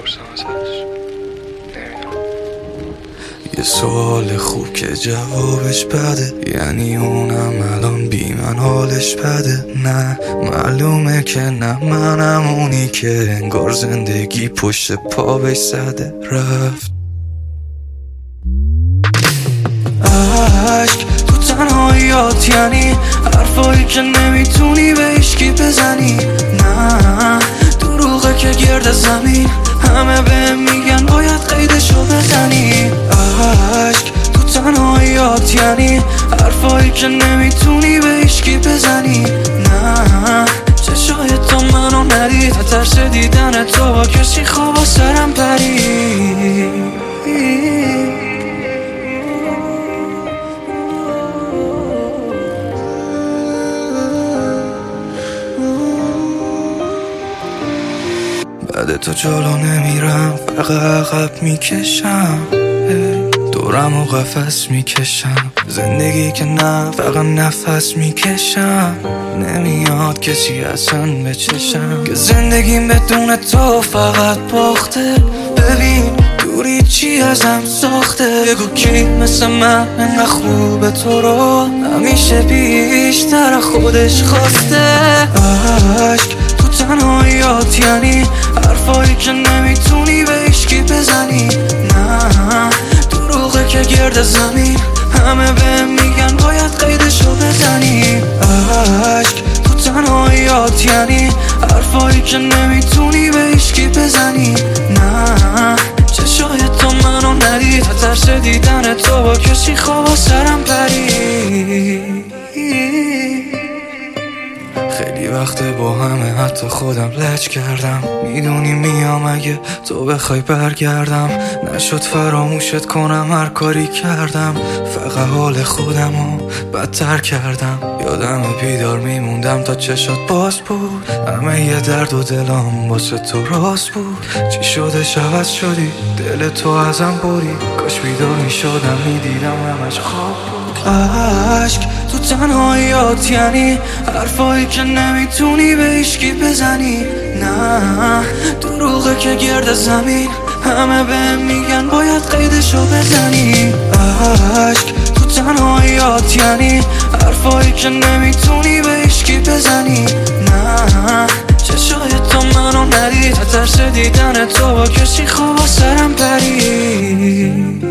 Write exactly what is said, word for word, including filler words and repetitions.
میپرسم ازش، نمیدونم. یه سوال خوب که جوابش بده، یعنی اونم الان بی من حالش بده. نه معلومه که نه، منم اونی که انگار زندگی پشت پا بهش زده رفت. عشق تو تنهاییات، یعنی حرفایی که نمیتونی به هیچکی بزنی. نه دروغه که گرد زمین همه به میگن باید قیدشو بزنی. عشق تو تنهاییات، یعنی حرفایی که نمیتونی به هیچکی بزنی. نه چشای تو منو ندید، ترس دیدن تو با کسی خوابا سرم پرید. بعد تو جلو نمیرم، فقط عقب میکشم، دورم و قفس میکشم. زندگی که نه، فقط نفس میکشم. نمیاد کسی اصلا به چشم که زندگیم بدون تو فقط باخته. ببین دوری چی ازم ساخته، بگو کی مثل من انقدر خوبه تو رو همیشه بیشتر خودش خواسته. عشق تو تنهاییات، یعنی حرفایی که نمیتونی به هیچکی بزنی. نه دروغه که گرد زمین همه به میگن باید قیدشو بزنی. عشق تو تنهاییات، یعنی حرفایی که نمیتونی به هیچکی بزنی. نه چشای تو منو ندید، ترس دیدن تو با کسی خوابا سرم پرید. خیلی وقت با همه حتی خودم لج کردم، میدونی میام اگه تو بخوای برگردم. نشد فراموشت کنم، هر کاری کردم فقط حال خودمو بدتر کردم. یادم بیدار میموندم تا چشات باز بود، همه یه درد و دلم واسه تو راست بود. چی شده عوض شدی، دل تو ازم بری، کاش بیدار میشدم میدیدم همش خواب بود. عشق تو تنهاییات، یعنی حرفایی که نمیتونی به هیچکی بزنی. نه دروغه که گرد زمین همه به میگن باید قیدشو بزنی. عشق تو تنهاییات، یعنی حرفایی که نمیتونی به هیچکی بزنی. نه چشای تو منو ندید، ترس دیدن تو با کسی خوابا سرم پرید.